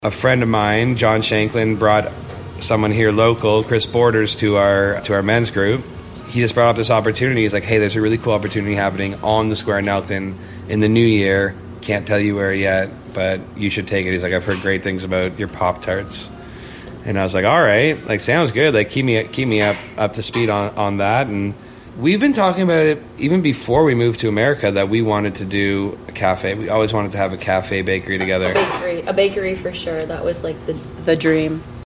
A friend of mine, John Shanklin, brought someone here local, Chris Borders, to our men's group. He just brought up this opportunity. He's like, hey, there's a really cool opportunity happening on the square in Elkton in the new year. Can't tell you where yet, but you should take it. He's like, I've heard great things about your Pop-Tarts. And I was like, all right, like, sounds good. Like, keep me up to speed on that. And we've been talking about it even before we moved to America, that we wanted to do a cafe. We always wanted to have a cafe bakery together. A bakery for sure. That was like the dream.